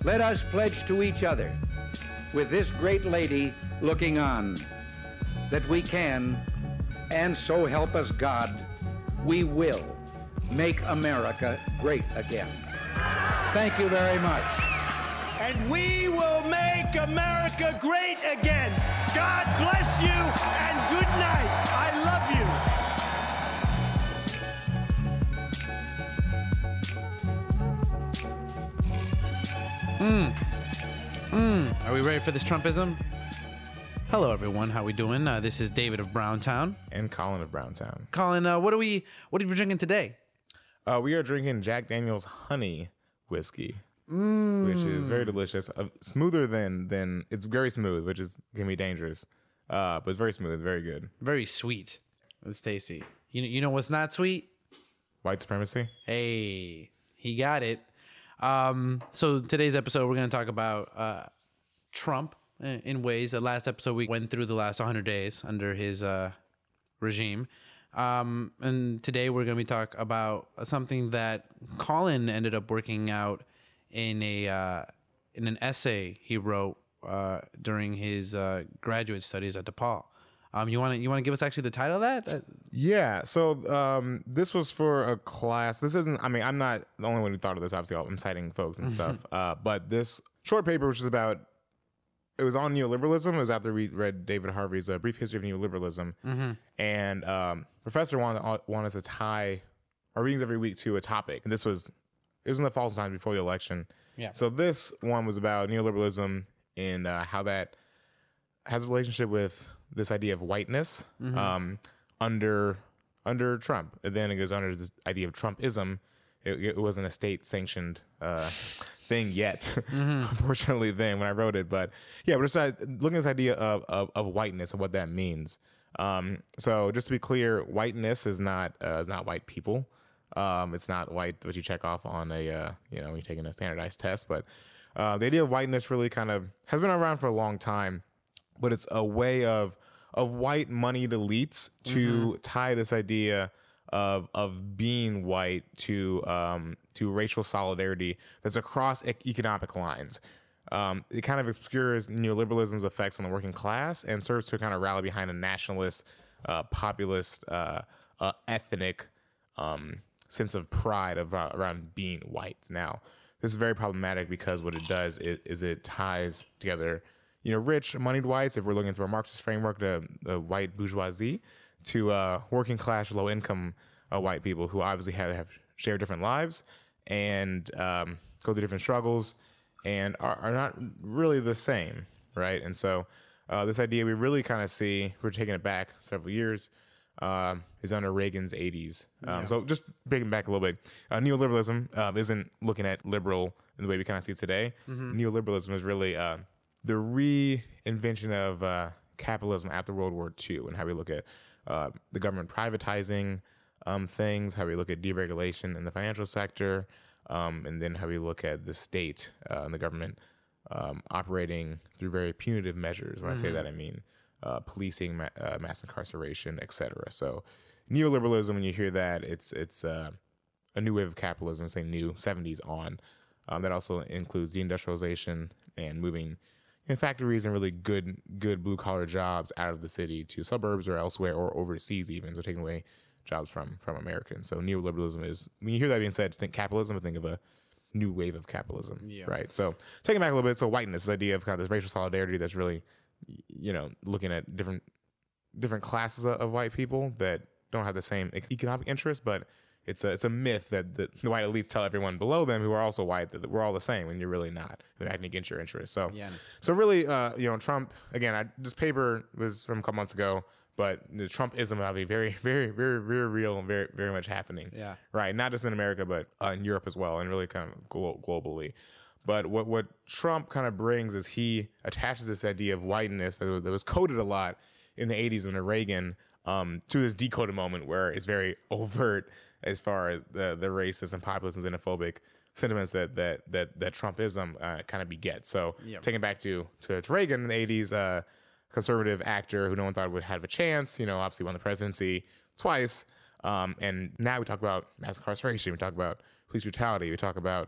Let us pledge to each other, with this great lady looking on, that we can, and so help us God, we will make America great again. Thank you very much. And we will make America great again. God bless you and good night. I love you. Are we ready for this Trumpism? Hello, everyone. How we doing? This is David of Browntown. And Colin of Browntown. Colin, what are we drinking today? We are drinking Jack Daniel's Honey Whiskey, which is very delicious. Smoother than it's very smooth, which can be dangerous. But it's very smooth, very good. Very sweet. It's tasty. You know what's not sweet? White supremacy. Hey, he got it. So today's episode, we're going to talk about Trump in ways. The last episode, we went through the last 100 days under his regime. And today we're going to be talking about something that Colin ended up working out in an essay he wrote during his graduate studies at DePaul. You want to give us actually the title of that? Yeah. So this was for a class. This isn't. I mean, I'm not the only one who thought of this. Obviously, I'm citing folks and stuff. But this short paper, which is about, it was on neoliberalism. It was after we read David Harvey's Brief History of Neoliberalism, and professor wanted us to tie our readings every week to a topic. And it was in the fall sometime before the election. Yeah. So this one was about neoliberalism and how that has a relationship with this idea of whiteness under Trump. And then it goes under this idea of Trumpism. It wasn't a state-sanctioned thing yet, unfortunately, then when I wrote it. But yeah, we're just looking at this idea of whiteness and what that means. So just to be clear, whiteness is not white people. It's not white, what you check off on when you're taking a standardized test. But the idea of whiteness really kind of has been around for a long time. But it's a way of white moneyed elites to tie this idea of being white to racial solidarity that's across economic lines. It kind of obscures neoliberalism's effects on the working class and serves to kind of rally behind a nationalist, populist, ethnic sense of pride around being white. Now, this is very problematic because what it does is it ties together rich, moneyed whites, if we're looking through a Marxist framework, the white bourgeoisie, to working class, low income white people who obviously have shared different lives and go through different struggles and are not really the same, right? And so this idea we really kind of see, we're taking it back several years, is under Reagan's 80s. So just breaking back a little bit, neoliberalism isn't looking at liberal in the way we kind of see it today. Neoliberalism is really the reinvention of capitalism after World War II and how we look at the government privatizing things, how we look at deregulation in the financial sector, and then how we look at the state and the government operating through very punitive measures. When I say that, I mean policing, mass incarceration, etc. So neoliberalism, when you hear that, it's a new wave of capitalism, say new, 70s on. That also includes deindustrialization and moving factories and really good blue collar jobs out of the city to suburbs or elsewhere or overseas even, so taking away jobs from Americans. So neoliberalism is, when you hear that being said, just think capitalism, but think of a new wave of capitalism, right? So taking back a little bit, so whiteness, this idea of kind of this racial solidarity that's really, looking at different classes of white people that don't have the same economic interests, but it's a myth that the white elites tell everyone below them who are also white that we're all the same when you're really not. They're acting against your interests. So, so really, Trump, again, this paper was from a couple months ago, but the Trumpism will be very, very, very, very real and very, very much happening. Yeah. Right. Not just in America, but in Europe as well, and really kind of globally. But what Trump kind of brings is he attaches this idea of whiteness that was coded a lot in the 80s under Reagan to this decoded moment where it's very overt as far as the racist and populist and xenophobic sentiments that Trumpism kind of begets. So taking back to Reagan in the 80s, conservative actor who no one thought would have a chance, obviously won the presidency twice. And now we talk about mass incarceration. We talk about police brutality. We talk about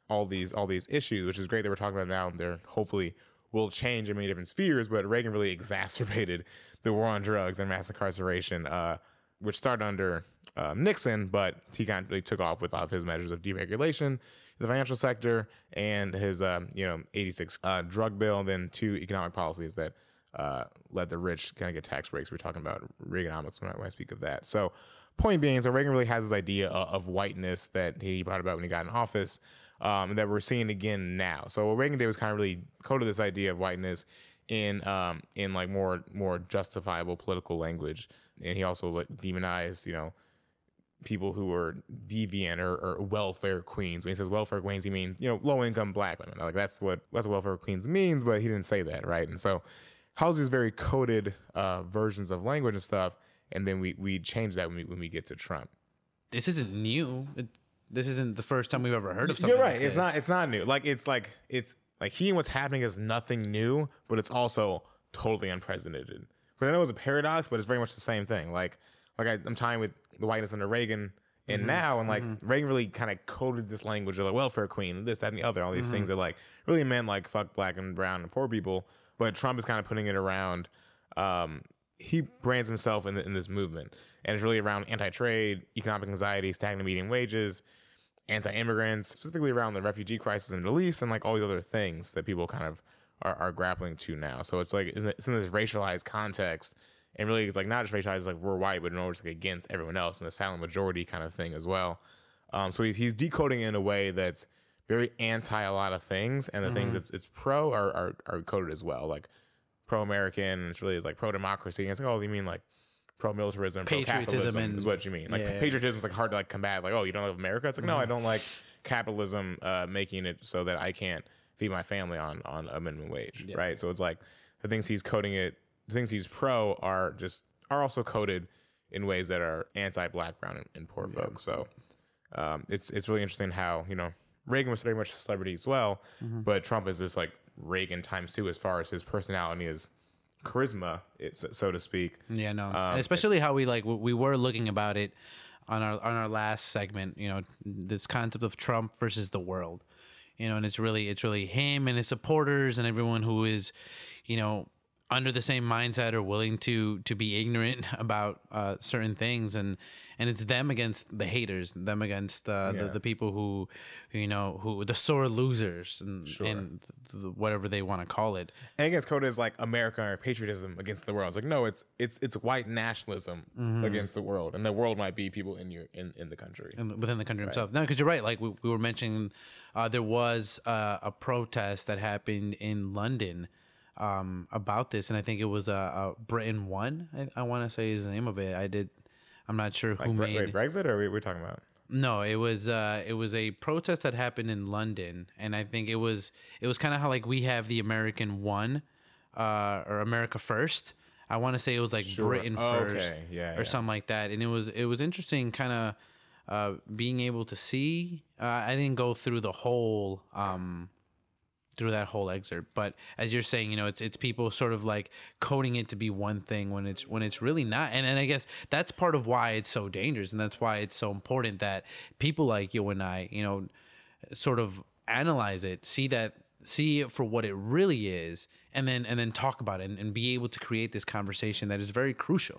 all these issues, which is great that we're talking about now. They're hopefully will change in many different spheres, but Reagan really exacerbated the war on drugs and mass incarceration, which started under Nixon, but he kind of really took off with his measures of deregulation in the financial sector and his 86 drug bill, and then 2 economic policies that let the rich kind of get tax breaks. We're talking about Reaganomics when I speak of that. So point being, so Reagan really has this idea of whiteness that he brought about when he got in office, that we're seeing again now. So what Reagan did was kind of really coded this idea of whiteness in like more justifiable political language, and he also like demonized people who were deviant or welfare queens. When he says welfare queens, he means low income black women. Like that's what welfare queens means, but he didn't say that, right? And so how's these very coded versions of language and stuff, and then we change that when we get to Trump. This isn't new. This isn't the first time we've ever heard of something. You're right. Like this. It's not new. It's like he and what's happening is nothing new, but it's also totally unprecedented. But I know it's a paradox, but it's very much the same thing. Like I'm tying with the whiteness under Reagan and now, and like Reagan really kind of coded this language of like welfare queen, this, that, and the other, all these things that like really meant like fuck black and brown and poor people. But Trump is kind of putting it around. He brands himself in this movement, and it's really around anti-trade, economic anxiety, stagnant median wages, anti-immigrants, specifically around the refugee crisis in the Middle East, and like all these other things that people kind of are grappling to now. So it's like it's in this racialized context, and really it's like not just racialized like we're white, but in order to like against everyone else, and the silent majority kind of thing as well. So he's decoding it in a way that's very anti a lot of things, and the things it's pro are coded as well, like pro-American. It's really like pro-democracy. And it's like, oh, you mean like pro-militarism, pro-capitalism is what you mean. Like patriotism is like hard to like combat. Like, oh, you don't love America? It's like, no, I don't like capitalism making it so that I can't feed my family on a minimum wage, right? So it's like the things he's coding it, the things he's pro are also coded in ways that are anti-black, brown, and poor folks. So it's really interesting how Reagan was very much a celebrity as well, but Trump is this like Reagan times 2 as far as his personality, his charisma, so to speak. Yeah, no, and especially how we were looking about it on our last segment. This concept of Trump versus the world. And it's really him and his supporters and everyone who is, under the same mindset or willing to be ignorant about certain things, and it's them against the haters, them against the people who the sore losers and whatever they want to call it. And against code is like America or patriotism against the world. It's like no, it's white nationalism against the world, and the world might be people in the country and within the country themselves. No, because you're right. Like we were mentioning, there was a protest that happened in London about this, and I think it was Britain Won. I want to say is the name of it. I'm not sure who made. Wait, Brexit, or we're talking about? No, it was a protest that happened in London, and I think it was kind of how like we have the American One, or America First. I want to say it was like Britain First, or something like that. And it was interesting, kind of being able to see. I didn't go through the whole. Through that whole excerpt, but as you're saying, it's people sort of like coding it to be one thing when it's really not, and I guess that's part of why it's so dangerous, and that's why it's so important that people like you and I, sort of analyze it, see it for what it really is, and then talk about it and be able to create this conversation that is very crucial.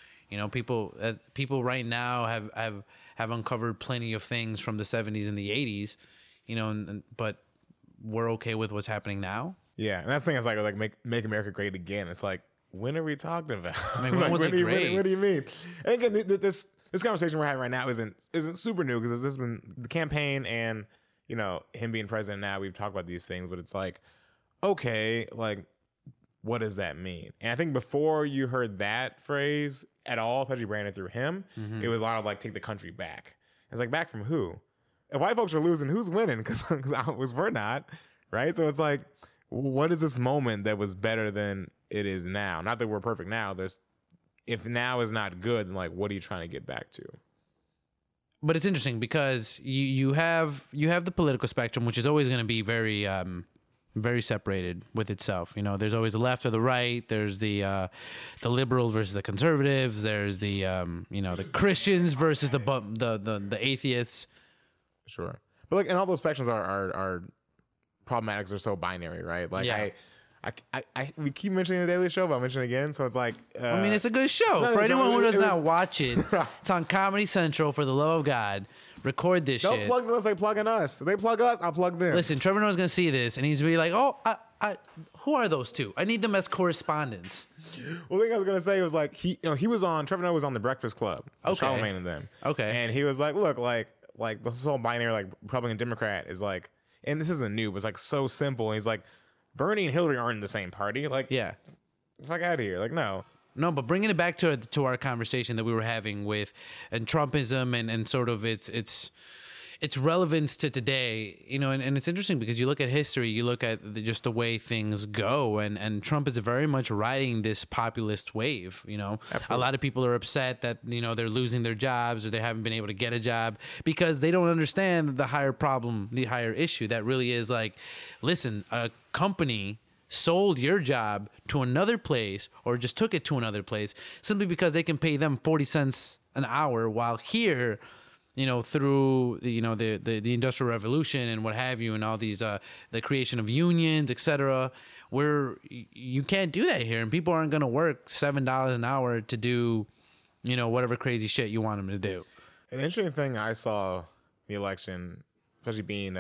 People right now have uncovered plenty of things from the 70s and the 80s, but we're okay with what's happening now. Yeah, and that's the thing. Is like make America great again. It's like, when are we talking about? When was it great? What do you mean? And again, this conversation we're having right now isn't super new, because this has been the campaign and him being president now. We've talked about these things, but it's like, okay, like what does that mean? And I think before you heard that phrase at all, especially branded through him, it was a lot of like, take the country back. It's like, back from who? If white folks are losing, who's winning? Because we're not, right? So it's like, what is this moment that was better than it is now? Not that we're perfect now. If now is not good, then like, what are you trying to get back to? But it's interesting because you have the political spectrum, which is always going to be very very separated with itself. There's always the left or the right. There's the liberals versus the conservatives. There's the the Christians versus the atheists. Sure. But like, and all those spectrums are problematic. They're so binary, right? Like Yeah. we keep mentioning the Daily Show, but I'll mention it again. So it's like, I mean, it's a good show. no, For it's anyone not- who does it was- not watch it, it's on Comedy Central. For the love of God, record this don't shit. plug us. They plugging us. They plug us. I'll plug them. Listen, Trevor Noah's gonna see this, and he's gonna be like, "Oh, who are those two? I need them as correspondents." Well, the thing I was gonna say was like he was on Trevor Noah was on the Breakfast Club, with Okay. Charlamagne and them. Okay. and he was like, look, like this whole binary like Republican Democrat is like, and this isn't new, but it's like so simple. And he's like, Bernie and Hillary aren't in the same party. Like, Yeah. fuck out of here. Like, no. No, but bringing it back to our conversation that we were having with and Trumpism and sort of its relevance to today, you know, and it's interesting because you look at history, you look at just the way things go, and Trump is very much riding this populist wave. You know, Absolutely. a lot of people are upset that, you know, they're losing their jobs or they haven't been able to get a job because they don't understand the higher problem, the higher issue that really is like, listen, a company sold your job to another place or just took it to another place simply because they can pay them 40 cents an hour, while here, you know, through the, you know, the Industrial Revolution and what have you, and all these the creation of unions, etc., where you can't do that here, and people aren't going to work $7 an hour to do, you know, whatever crazy shit you want them to do. An interesting thing I saw the election, especially being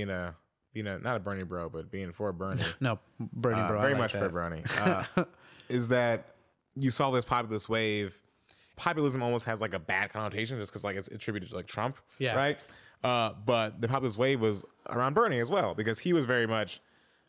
not a Bernie bro, but being for Bernie. No, Bernie, bro, I very like much that. for Bernie. Is that you saw this populist wave? Populism almost has like a bad connotation just because like it's attributed to like Trump, Yeah. right? But the populist wave was around Bernie as well because he was very much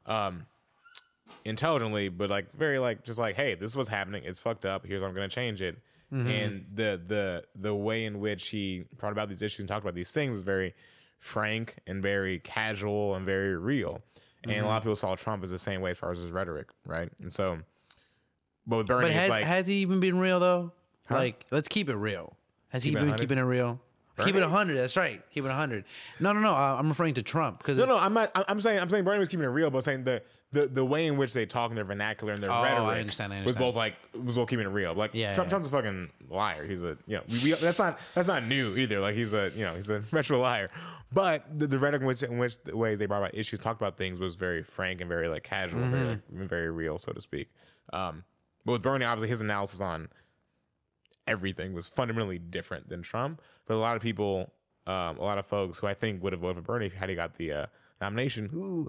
intelligently, but like very like just like, hey, this is what's happening. It's fucked up. Here's how I'm going to change it. And the way in which he brought about these issues and talked about these things was very frank and very casual and very real. And a lot of people saw Trump as the same way as far as his rhetoric, right? And so, but with Bernie, But it's like, has he even been real though? Like, let's keep it real. Has he Keep it been 100? keeping it real? Keep it Bernie? 100. That's right. Keep it 100. No. I'm referring to Trump because no, I'm not. I'm saying Bernie was keeping it real, but saying the way in which they talk in their vernacular and their Oh, I rhetoric understand. was both keeping it real. Like Trump's a fucking liar. He's a that's not new either. Like he's a retro liar. But the rhetoric in which the ways they brought about issues, talked about things was very frank and very like casual, very real, so to speak. But with Bernie, obviously his analysis on everything was fundamentally different than Trump. But a lot of people, a lot of folks who I think would have voted for Bernie had he got the nomination,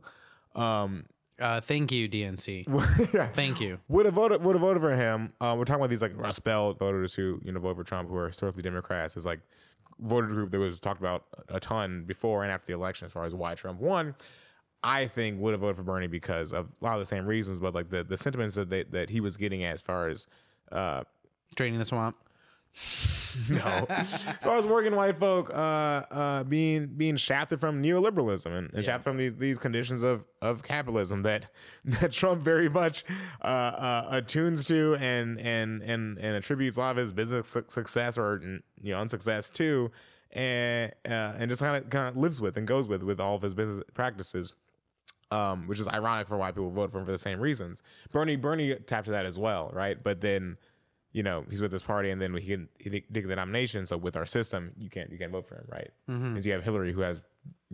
thank you, DNC. yeah, Thank you. would have voted for him. We're talking about these like Rust Belt voters who vote for Trump, who are historically Democrats. It's like voter group that was talked about a ton before and after the election as far as why Trump won. I think would have voted for Bernie because of a lot of the same reasons, but like the sentiments that he was getting at as far as Draining the swamp. no, as far as working white folk being shafted from neoliberalism and shafted from these conditions of capitalism that Trump very much attunes to and attributes a lot of his business success or unsuccess to, and just kind of lives with and goes with all of his business practices. Which is ironic for why people vote for him for the same reasons. Bernie tapped to that as well, right? But then, he's with this party, and then he did the nomination. So with our system, you can't vote for him, right? Because you have Hillary, who has,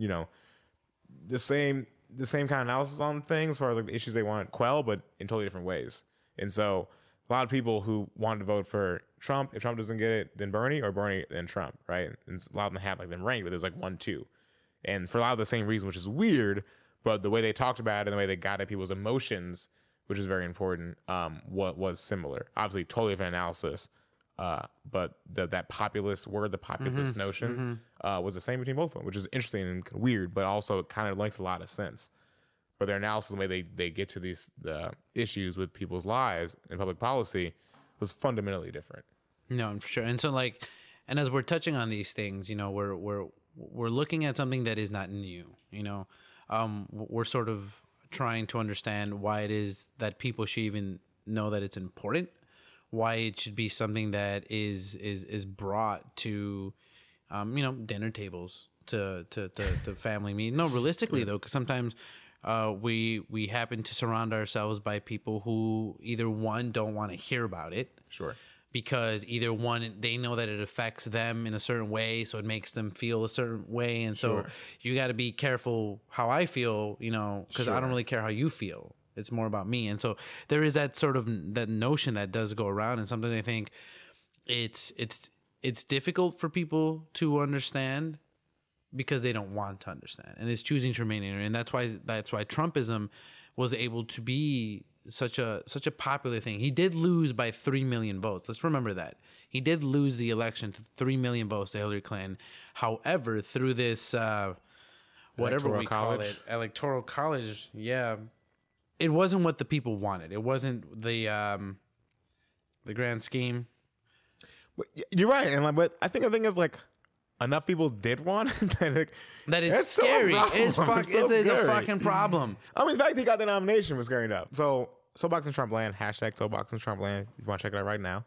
the same kind of analysis on things as far as like the issues they want to quell, but in totally different ways. And so a lot of people who wanted to vote for Trump, if Trump doesn't get it, then Bernie, or Bernie then Trump, right? And a lot of them have like them ranked, but there's like 1-2, and for a lot of the same reason, which is weird. But the way they talked about it and the way they got at people's emotions, which is very important, what was similar. Obviously, totally different analysis. But that populist word, the populist notion, was the same between both of them, which is interesting and weird, but also it kind of makes a lot of sense. But their analysis, the way they get to these issues with people's lives and public policy, was fundamentally different. No, for sure. And so and as we're touching on these things, we're looking at something that is not new. We're sort of trying to understand why it is that people should even know that it's important, why it should be something that is brought to, dinner tables, to family meetings. No, realistically though, because sometimes we happen to surround ourselves by people who either one, don't want to hear about it, Sure. because either one, they know that it affects them in a certain way, so it makes them feel a certain way, and so you got to be careful how I feel, you know, because I don't really care how you feel. It's more about me, and so there is that sort of that notion that does go around, and something I think it's difficult for people to understand because they don't want to understand, and it's choosing to remain ignorant, and that's why Trumpism was able to be such a popular thing. He did lose by 3 million votes. Let's remember that. He did lose the election to 3 million votes to Hillary Clinton. However, through this whatever we call it, electoral college, it wasn't what the people wanted. It wasn't the grand scheme. You're right, and but I think the thing is like enough people did want it. That it's scary. It's a fucking problem. I mean, the fact he got the nomination was scary enough. So, Soapbox in Trumpland, hashtag Soapbox in Trumpland. If you want to check it out right now.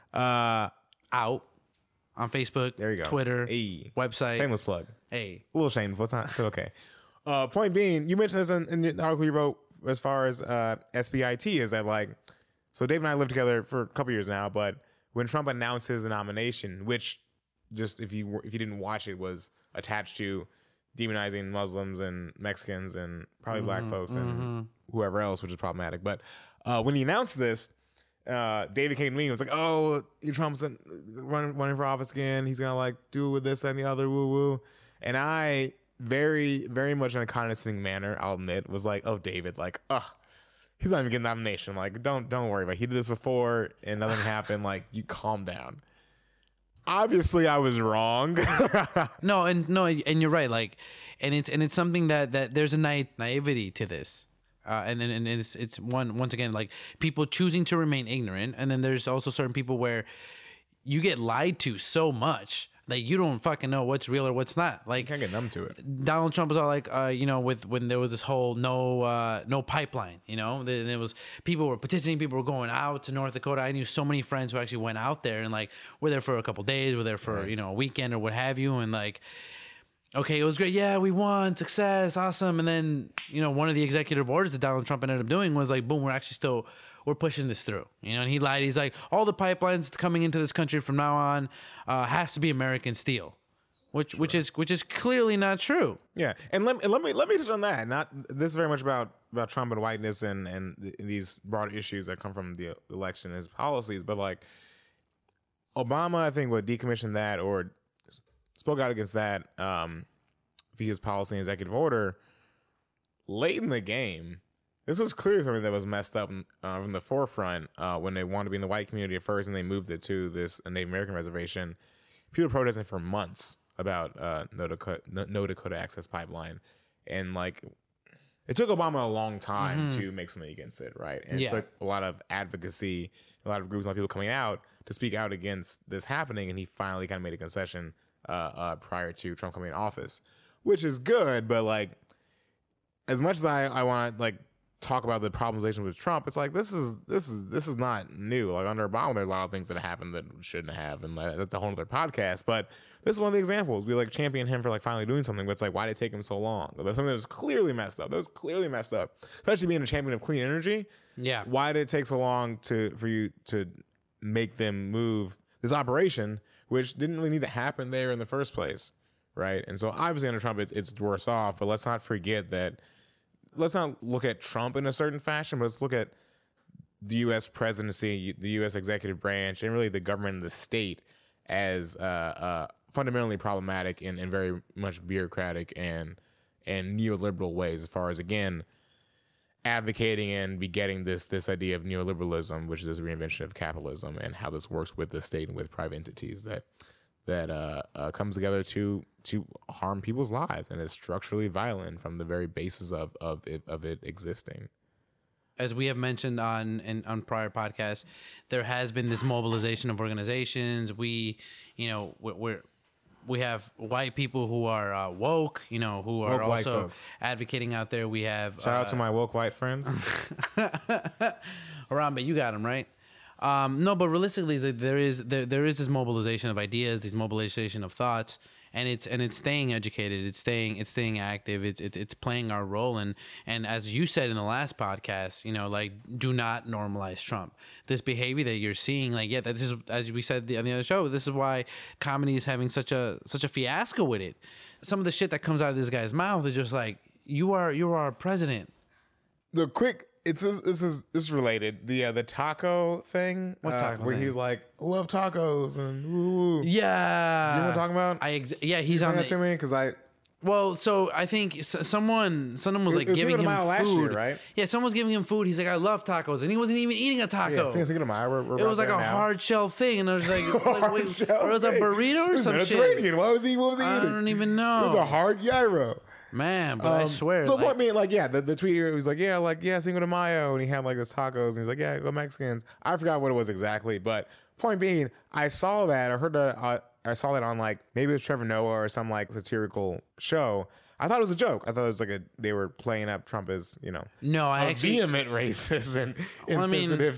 Out on Facebook, there you go. Twitter, website. Shameless plug. A little shameful. It's not still okay. Point being, you mentioned this in the article you wrote as far as SBIT is that like, so Dave and I lived together for a couple years now, but when Trump announced his nomination, which just if you didn't watch it was attached to demonizing Muslims and Mexicans and probably black folks and whoever else, which is problematic. But when he announced this, David came to me and was like, "Oh, Trump's running for office again. He's gonna like do with this and the other, woo woo." And I very, very much in a condescending manner, I'll admit, was like, "Oh, David, like, he's not even getting a nomination. Like, don't worry about it. He did this before and nothing happened. Like, you calm down." Obviously, I was wrong. No, and you're right. Like, and it's something that there's a naivety to this, and it's once again like people choosing to remain ignorant, and then there's also certain people where you get lied to so much that you don't fucking know what's real or what's not. Like, you can't get numb to it. Donald Trump was all like, when there was this whole no pipeline, there was people were petitioning, people were going out to North Dakota. I knew so many friends who actually went out there and like were there for a couple days, were there for a weekend or what have you, and like, okay, it was great. Yeah, we won, success, awesome. And then one of the executive orders that Donald Trump ended up doing was like, boom, we're pushing this through, and he lied. He's like, all the pipelines coming into this country from now on has to be American steel, which is clearly not true. Yeah, and let me touch on that. Not this is very much about Trump and whiteness and these broad issues that come from the election and his policies. But like Obama, I think would decommission that or spoke out against that via his policy and executive order late in the game. This was clearly something that was messed up from the forefront when they wanted to be in the white community at first and they moved it to this Native American reservation. People were protesting for months about No Dakota Access Pipeline. And like, it took Obama a long time to make something against it, right? And it took a lot of advocacy, a lot of groups, a lot of people coming out to speak out against this happening. And he finally kind of made a concession prior to Trump coming in office, which is good. But like, as much as I want like talk about the problemization with Trump, it's like this is not new. Like under Obama, there are a lot of things that happened that shouldn't have, and that's a whole other podcast. But this is one of the examples. We like champion him for like finally doing something, but it's like, why did it take him so long? That's something that was clearly messed up. Especially being a champion of clean energy. Yeah. Why did it take so long for you to make them move this operation, which didn't really need to happen there in the first place, right? And so obviously under Trump, it's worse off. But let's not forget that. Let's not look at Trump in a certain fashion, but let's look at the U.S. presidency, the U.S. executive branch, and really the government and the state as fundamentally problematic in very much bureaucratic and neoliberal ways, as far as, again, advocating and begetting this idea of neoliberalism, which is this reinvention of capitalism and how this works with the state and with private entities that comes together to harm people's lives and is structurally violent from the very basis of it existing. As we have mentioned on prior podcasts, there has been this mobilization of organizations. We have white people who are woke, who are woke also advocating out there. We have shout out to my woke white friends. Harambe, you got them right. No, but realistically, there is this mobilization of ideas, this mobilization of thoughts, and it's staying educated, it's staying active, it's playing our role, and as you said in the last podcast, you know, like, do not normalize Trump. This behavior that you're seeing, like, yeah, this is, as we said on the other show, this is why comedy is having such a fiasco with it. Some of the shit that comes out of this guy's mouth is just like, you are our president. The quick, this is related. The taco thing. What taco where thing? he's like, love tacos and woo. Yeah. You know what I'm talking about? Yeah, he's on that to me because Well, so I think someone was like it was giving him last food, year, right? Yeah, someone was giving him food. He's like, I love tacos, and he wasn't even eating a taco. Yeah, Cinco de Mayo. We're It was like a hard shell thing, and I was like, or it was a burrito or some shit. Mediterranean. What was he eating? I don't even know. It was a hard gyro. Man, but I swear. So like, what I mean, like, yeah, the tweet here, it was like, yeah, Cinco de Mayo, and he had like this tacos, and he's like, yeah, go Mexicans. I forgot what it was exactly, but point being, I saw that, I heard that, I saw that on like, maybe it was Trevor Noah or some like satirical show. I thought it was a joke. I thought it was like they were playing up Trump as, you know, vehement racist and insensitive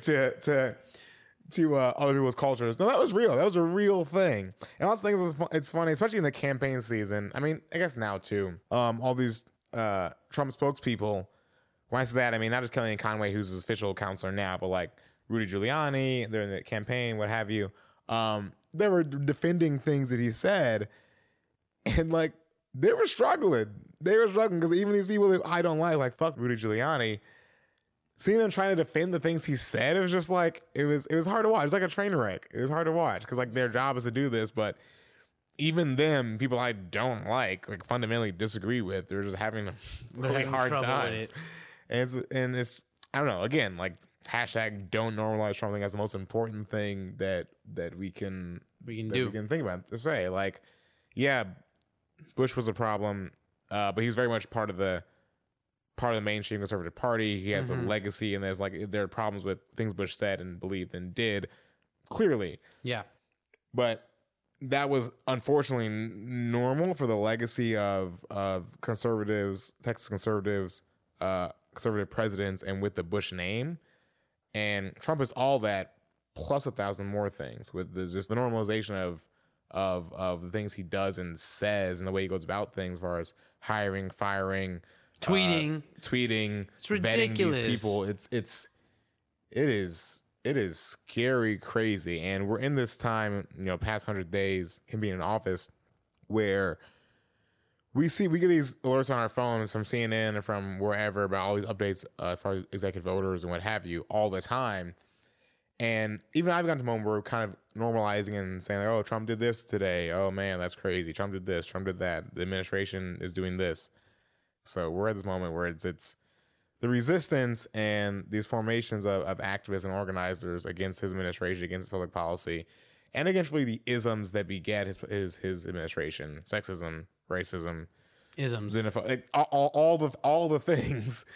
to other people's cultures. No, that was real. That was a real thing. And lots of things, it's funny, especially in the campaign season. I mean, I guess now too. All these Trump spokespeople, when I say that, I mean, not just Kellyanne Conway, who's his official counselor now, but like Rudy Giuliani, they're in the campaign, what have you. They were defending things that he said, and like, they were struggling. They were struggling because even these people that I don't like fuck Rudy Giuliani, seeing them trying to defend the things he said, it was just like, it was hard to watch. It was like a train wreck. It was hard to watch because like their job is to do this, but even them, people I don't like fundamentally disagree with, they're just having a really hard time. And it's I don't know. Again, like hashtag don't normalize Trump. I think that's the most important thing that we can think about to say. Like, yeah, Bush was a problem, but he's very much part of the mainstream conservative party. He has a legacy, and there are problems with things Bush said and believed and did, clearly. Yeah. But that was unfortunately normal for the legacy of conservatives, Texas conservatives, conservative presidents, and with the Bush name. And Trump is all that plus 1,000 more things with just the normalization of the things he does and says and the way he goes about things as far as hiring, firing, tweeting, it's ridiculous. Vetting these people. It is scary, crazy. And we're in this time, you know, past 100 days, him being in office, where we get these alerts on our phones from CNN and from wherever about all these updates as far as executive orders and what have you all the time. And even I've gotten to a moment where we're kind of normalizing and saying, like, oh, Trump did this today. Oh, man, that's crazy. Trump did this. Trump did that. The administration is doing this. So we're at this moment where it's the resistance and these formations of activists and organizers against his administration, against his public policy, and against really the isms that begat his administration, sexism, racism, isms, all the things.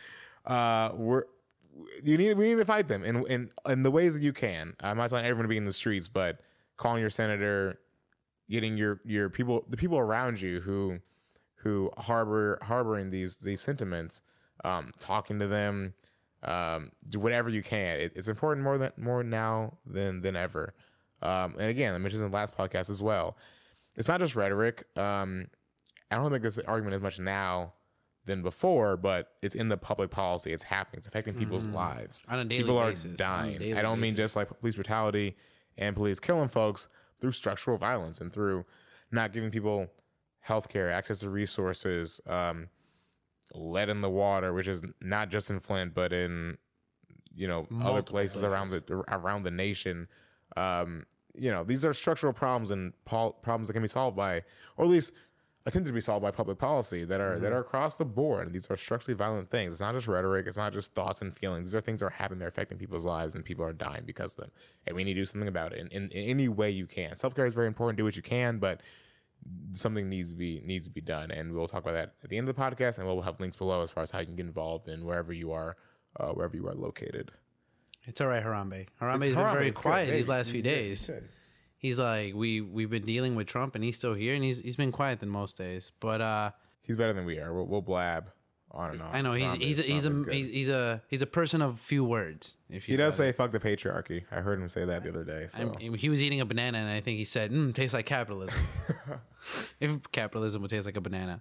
We need to fight them in the ways that you can. I'm not telling everyone to be in the streets, but calling your senator, getting your people, the people around you who harboring these sentiments, talking to them, do whatever you can. It's important more now than ever. And again, I mentioned in the last podcast as well. It's not just rhetoric. I don't think this argument as much now than before, but it's in the public policy. It's happening. It's affecting people's lives. On a daily People basis. are dying. I don't mean just like police brutality and police killing folks, through structural violence and through not giving people healthcare, access to resources, lead in the water, which is not just in Flint, but in other places around the nation. These are structural problems and problems that can be solved by, or at least attempted to be solved by public policy that are across the board. These are structurally violent things. It's not just rhetoric. It's not just thoughts and feelings. These are things that are happening. They're affecting people's lives, and people are dying because of them. And we need to do something about it in any way you can. Self-care is very important. Do what you can, but something needs to be done. And we'll talk about that at the end of the podcast, and we'll have links below as far as how you can get involved in wherever you are located. It's all right, Harambe. Harambe's been very quiet these last few days. He's like, we've been dealing with Trump, and he's still here, and he's been quiet than most days. But he's better than we are. We'll blab. I don't know. I know he's a person of few words. If He does say "fuck the patriarchy." I heard him say that the other day. So. He was eating a banana, and I think he said, "Tastes like capitalism." If capitalism would taste like a banana,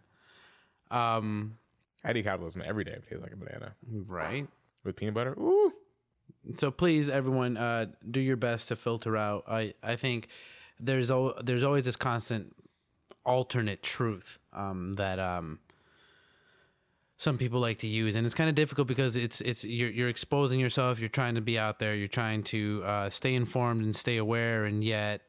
I eat capitalism every day. It tastes like a banana, right? With peanut butter. Ooh. So please, everyone, do your best to filter out. I think there's always this constant alternate truth that some people like to use, and it's kind of difficult because you're exposing yourself. You're trying to be out there. You're trying to stay informed and stay aware, and yet,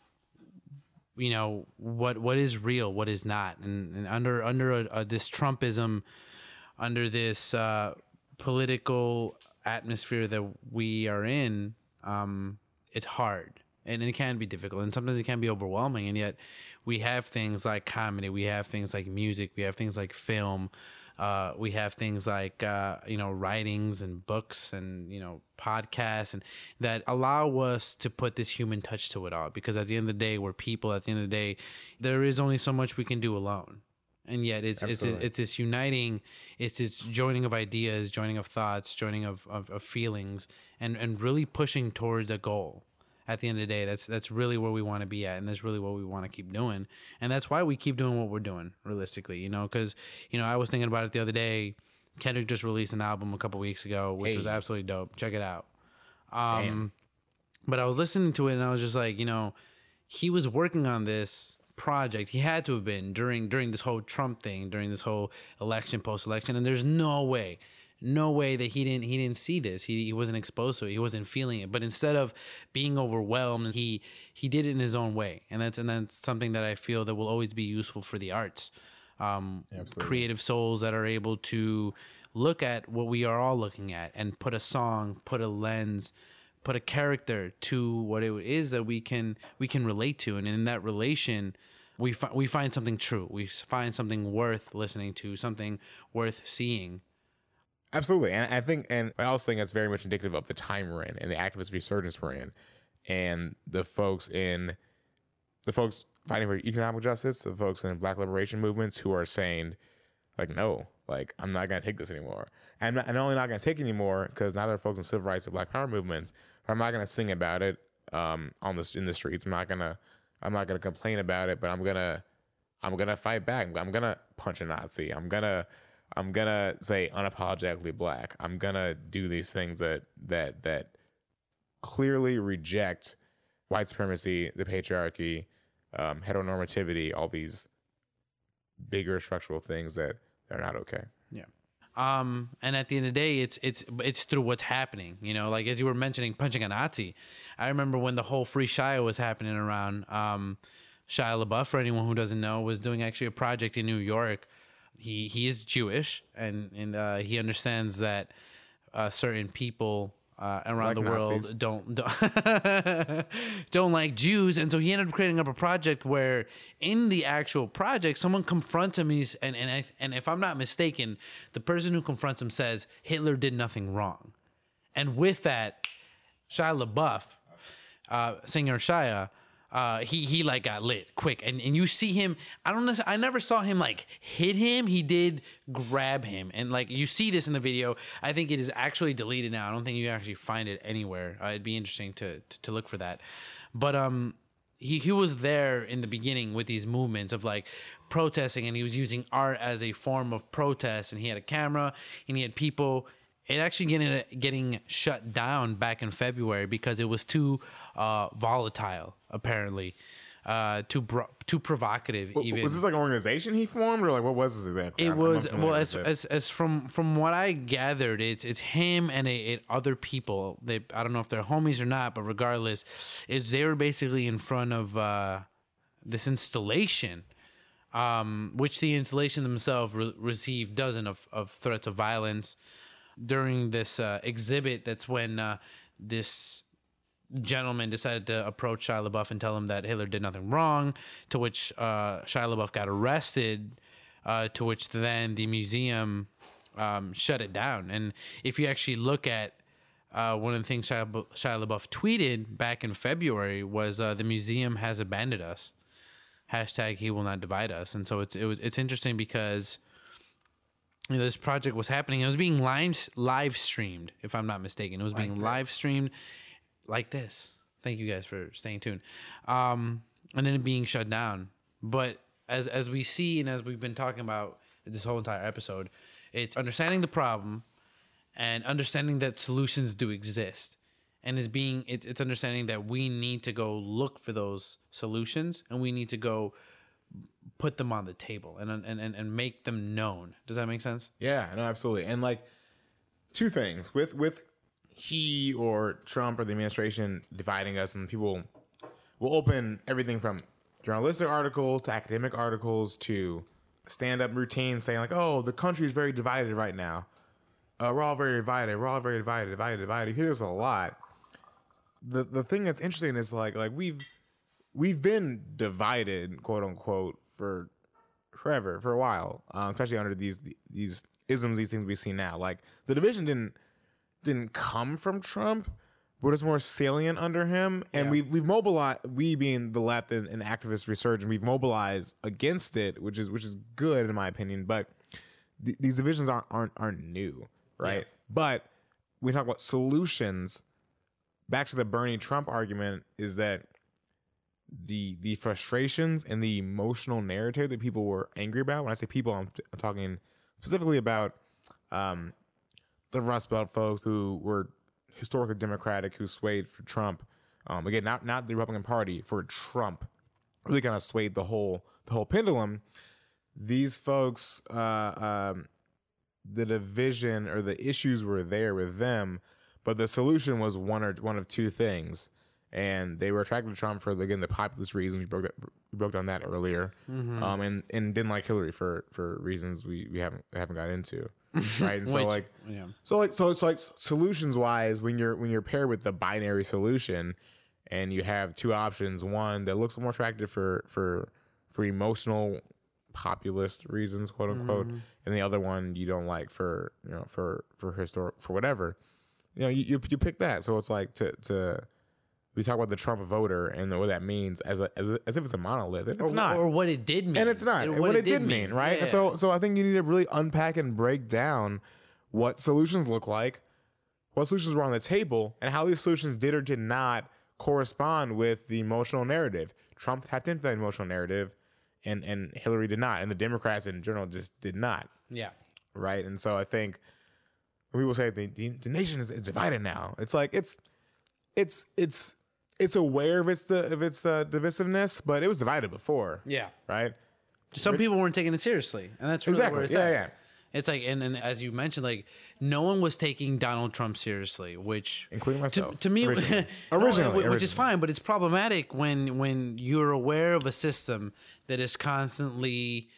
you know, what is real, what is not, and under this Trumpism, under this political atmosphere that we are in, it's hard. And it can be difficult, and sometimes it can be overwhelming. And yet, we have things like comedy, we have things like music, we have things like film, we have things like writings and books and podcasts, and that allow us to put this human touch to it all. Because at the end of the day, we're people. At the end of the day, there is only so much we can do alone. And yet, it's this uniting, it's this joining of ideas, joining of thoughts, joining of feelings, and really pushing towards a goal. At the end of the day, that's really where we want to be at, and that's really what we want to keep doing, and that's why we keep doing what we're doing, realistically, because I was thinking about it the other day. Kendrick just released an album a couple weeks ago, which was absolutely dope. Check it out. But I was listening to it, and I was just like, he was working on this project. He had to have been during this whole Trump thing, during this whole election, post-election, and there's no way that he didn't see this. He wasn't exposed to it. He wasn't feeling it. But instead of being overwhelmed, he did it in his own way. And that's something that I feel that will always be useful for the arts. Creative souls that are able to look at what we are all looking at and put a song, put a lens, put a character to what it is that we can relate to. And in that relation, we find something true. We find something worth listening to, something worth seeing. Absolutely. And I also think that's very much indicative of the time we're in and the activist resurgence we're in, and the folks fighting for economic justice, the folks in Black liberation movements who are saying, like, no, like, I'm not going to take this anymore. And I'm not only not going to take it anymore because now there are folks in civil rights or Black power movements, but I'm not going to sing about it in the streets. I'm not going to complain about it, but I'm going to fight back. I'm going to punch a Nazi. I'm gonna say unapologetically Black. I'm gonna do these things that clearly reject white supremacy, the patriarchy, heteronormativity, all these bigger structural things that are not okay. Yeah. And at the end of the day, it's through what's happening. Like as you were mentioning, punching a Nazi. I remember when the whole Free Shia was happening around. Shia LaBeouf, for anyone who doesn't know, was doing actually a project in New York. He is Jewish, and he understands that certain people around the world don't like Jews, and so he ended up creating up a project where in the actual project someone confronts him. And if I'm not mistaken, the person who confronts him says Hitler did nothing wrong, and with that, Shia LaBeouf, singer Shia. He like got lit quick, and you see him. I never saw him like hit him. He did grab him, and like you see this in the video. I think it is actually deleted now. I don't think you can actually find it anywhere. It'd be interesting to look for that. But he was there in the beginning with these movements of like protesting, and he was using art as a form of protest. And he had a camera, and he had people. It actually getting shut down back in February because it was too volatile, apparently, too provocative. Even was this like an organization he formed, or like what was this exactly? It was as from what I gathered, it's him and other people. I don't know if they're homies or not, but regardless, they were basically in front of this installation. Which the installation themselves received dozens of threats of violence. During this exhibit, that's when this gentleman decided to approach Shia LaBeouf and tell him that Hitler did nothing wrong, to which Shia LaBeouf got arrested, to which then the museum shut it down. And if you actually look at one of the things Shia LaBeouf tweeted back in February was the museum has abandoned us. # he will not divide us. And so it's interesting because this project was happening. It was being live streamed, if I'm not mistaken. It was being live streamed like this. Thank you guys for staying tuned. And then it being shut down. But as we see and as we've been talking about this whole entire episode, it's understanding the problem and understanding that solutions do exist. And it's understanding that we need to go look for those solutions and we need to go put them on the table and make them known. Does that make sense? Yeah, no, absolutely. And like two things with he or Trump or the administration dividing us, and people will open everything from journalistic articles to academic articles to stand-up routines saying like, oh, the country is very divided right now. We're all very divided. We're all very divided. Here's a lot. The thing that's interesting is like we've been divided, quote unquote, for forever, for a while, especially under these isms, these things we see now. Like the division didn't come from Trump, but it's more salient under him. And we've mobilized, we being the left and activist resurgence, we've mobilized against it, which is good in my opinion. But these divisions aren't new, right? Yeah. But we talk about solutions. Back to the Bernie Trump argument is that the frustrations and the emotional narrative that people were angry about. When I say people, I'm talking specifically about the Rust Belt folks who were historically Democratic, who swayed for Trump. Again, not the Republican Party, for Trump. Really kind of swayed the whole pendulum. These folks, the division or the issues were there with them, but the solution was one of two things. And they were attracted to Trump for, again, the populist reasons. We broke down that earlier. Mm-hmm. And didn't like Hillary for reasons we haven't got into. Right. And so it's like solutions wise, when you're paired with the binary solution and you have two options, one that looks more attractive for emotional populist reasons, quote unquote, and the other one you don't like for historic, for whatever, you pick that. So it's like to we talk about the Trump voter and what that means as if it's a monolith. It's not. Or what it did mean. And it's not. And what it did mean, right? Yeah. So I think you need to really unpack and break down what solutions look like, what solutions were on the table, and how these solutions did or did not correspond with the emotional narrative. Trump tapped into that emotional narrative, and Hillary did not. And the Democrats in general just did not. Yeah. Right? And so I think when people say the nation is divided now, it's like it's aware of its divisiveness, but it was divided before. Yeah. Right? Some people weren't taking it seriously. And that's really where it's at. Yeah. It's like, and as you mentioned, like, no one was taking Donald Trump seriously, which... Including myself. To me... Originally. Which is fine, but it's problematic when you're aware of a system that is constantly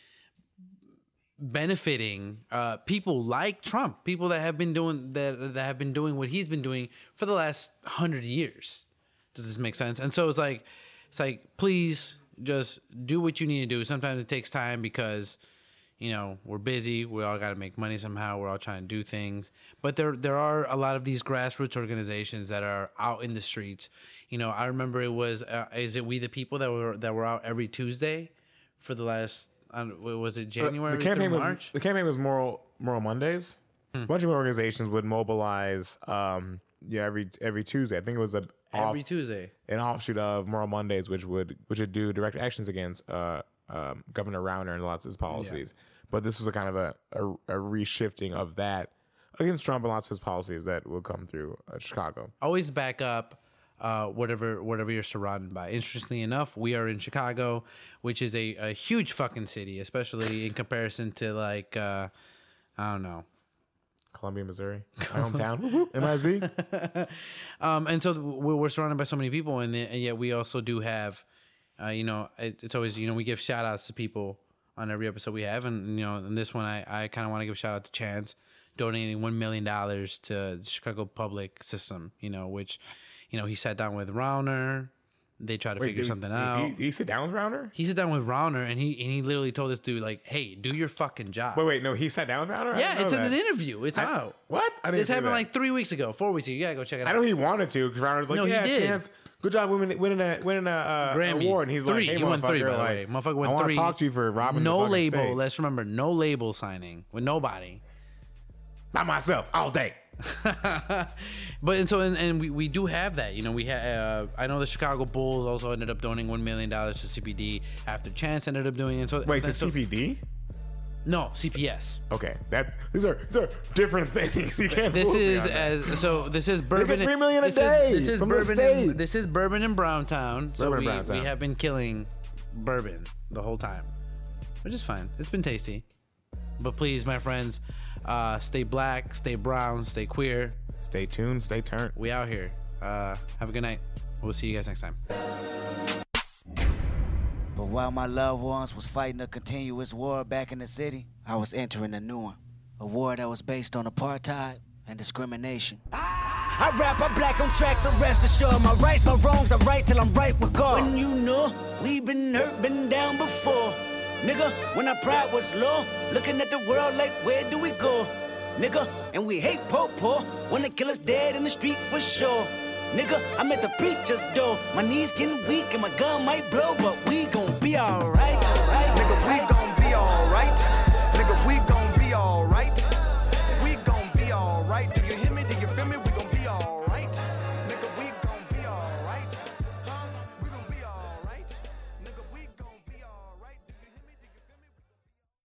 benefiting people like Trump, people that have been doing that have been doing what he's been doing for the last 100 years. Does this make sense? And so it's like please just do what you need to do. Sometimes it takes time because we're busy. We all got to make money somehow. We're all trying to do things. But there are a lot of these grassroots organizations that are out in the streets. I remember it was is it We the People that were out every Tuesday for the last. Was it January? The campaign was March? The campaign was Moral Mondays. A bunch of organizations would mobilize every Tuesday. I think it was every Tuesday, an offshoot of Moral Mondays, which would do direct actions against Governor Rauner and lots of his policies. Yeah. But this was a kind of a reshifting of that against Trump and lots of his policies that will come through Chicago. Always back up whatever you're surrounded by. Interestingly enough, we are in Chicago, which is a huge fucking city, especially in comparison to like I don't know, Columbia, Missouri, my hometown. MIZ. And so we're surrounded by so many people, and yet we also do have, it's always, we give shout outs to people on every episode we have, and in this one I kind of want to give a shout out to Chance donating $1 million to the Chicago public system, which. He sat down with Rauner. They tried to figure something out. He sat down with Rauner? He sat down with Rauner, and he literally told this dude, like, hey, do your fucking job. Wait, no, he sat down with Rauner? Yeah, it's in an interview. It's out. What? This happened like 3 weeks ago, 4 weeks ago. You gotta go check it out. I know he wanted to, because Rauner was like, he did. Chance, good job winning a Grammy. award. And he's three. like, hey, he won three, by the motherfucker, way. Motherfucker won I want three. to talk to you for robbing no the fucking label. state. Let's remember, no label signing with nobody. Not myself all day. But and we do have that. You know, we have. I know the Chicago Bulls also ended up donating $1 million to CPD after Chance ended up doing it. So Wait, to CPD? No, CPS. Okay, these are different things. You can't. This fool me is on that. this is bourbon. They get $3 million a day This is from the bourbon. state. This is bourbon in Browntown. So Bourbon in Browntown. we have been killing bourbon the whole time, which is fine. It's been tasty, but please, my friends, stay black, stay brown, stay queer. Stay tuned. Stay turned. We out here. Have a good night. We'll see you guys next time. But while my loved ones was fighting a continuous war back in the city, I was entering a new one. A war that was based on apartheid and discrimination. I rap, I'm black on tracks, so rest assured. My rights, my wrongs, I right till I'm right with God. When you know, we been hurt, been down before. Nigga, when our pride was low, looking at the world like, where do we go? Nigga, and we hate po-po, wanna kill us dead in the street for sure. Nigga, I'm at the preacher's door. My knees getting weak and my gun might blow, but we gon' be alright. Nigga, we gon'